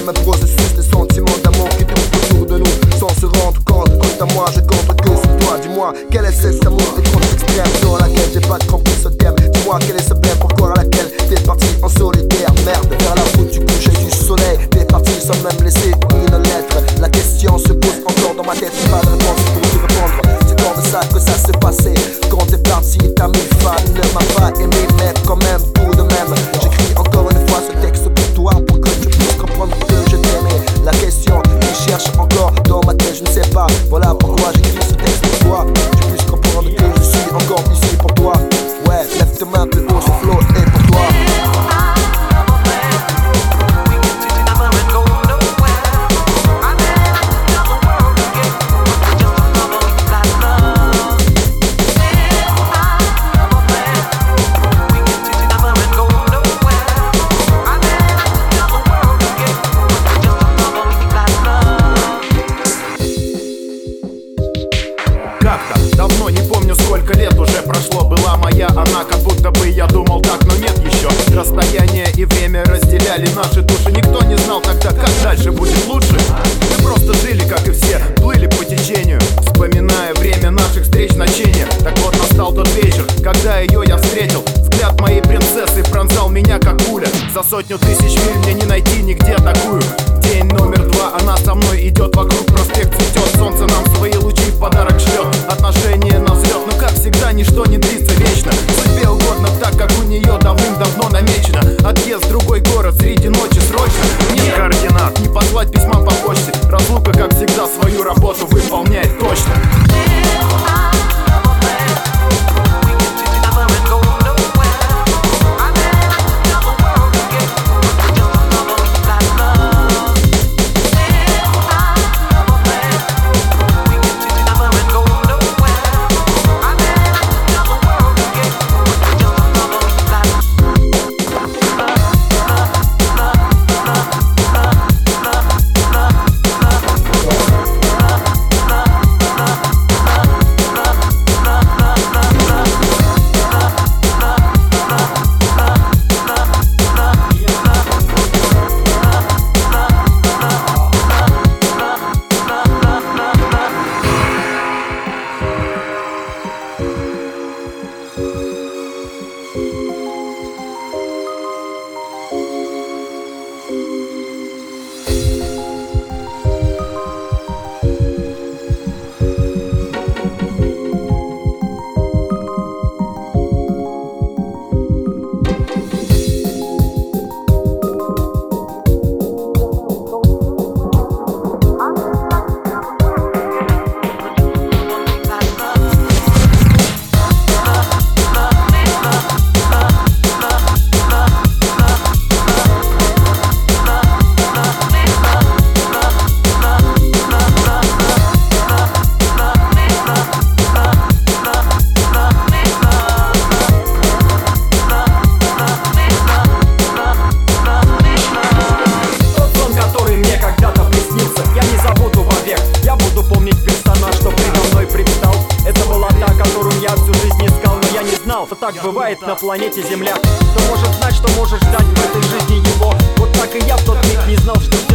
même processus, les sentiments d'amour qui tournent autour de nous sans se rendre compte. Quant à moi, je compte que sur toi. Dis-moi, quel est cet amour étrange extrême dans laquelle j'ai pas compris ce thème. Dis-moi, quel est ce blême, pourquoi à laquelle t'es parti en solitaire. Merde, vers la route du coucher du soleil, t'es parti sans même laisser une lettre. La question se pose encore dans ma tête, pas de réponse pour y répondre. C'est comme ça que ça s'est passé. Quand t'es parti, t'as mis fan, ne m'a pas aimé, mais quand même, tout de même. J'écris encore une fois ce texte pour toi, pour que tu puisses comprendre que je t'aimais. La question qui cherche encore dans ma tête, je ne sais pas. Voilà pourquoi j'écris ce texte pour toi. Tu puisses comprendre que je suis encore ici pour toi. Ouais, lève tes mains plus haut, ce flow est pour toi. Давно, не помню сколько лет уже прошло. Была моя она, как будто бы я думал так, но нет еще. Расстояние и время разделяли наши души. Никто не знал тогда, как дальше будет лучше. Мы просто жили, как и все, плыли по течению, вспоминая время наших встреч, ночения. Так вот настал тот вечер, когда ее я встретил. Взгляд моей принцессы пронзал меня, как пуля. За 100 000 миль мне не найти нигде такую. День номер 2, она со мной идет вокруг, проспект цветет, солнце нам свои лучи в подарок шлет. Отношения на взлет, но как всегда ничто не длится вечно. Судьбе угодно так, как у нее давным-давно намечено. Отъезд в другой город среди ночи срочно. Нет координат, не послать письма по почте. Разлука, как всегда, свою работу выполняет точно. Что так бывает на планете Земля. Кто может знать, что можешь ждать в этой жизни его. Вот так и я в тот миг не знал, что